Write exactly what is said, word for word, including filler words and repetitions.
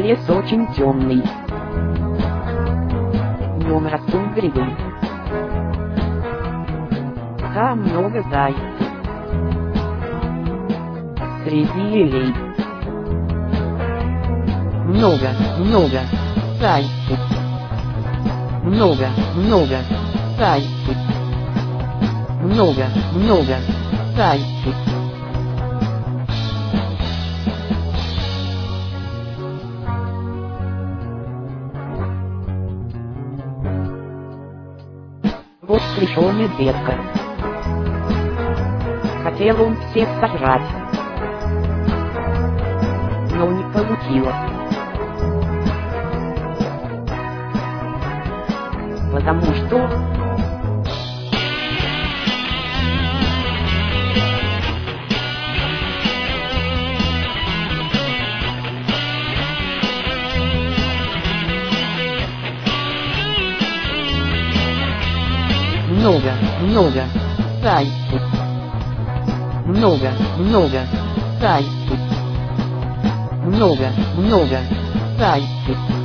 Лес очень темный. Днем растут грибы. Там много зайцев. Среди елей. Много, много зайцев. Много, много зайцев. Много, много зайцев. Вот пришел медведка. Хотел он всех сожрать, но не получилось. Потому что много, много зайцев. Много, много зайцев. Много, много зайцев.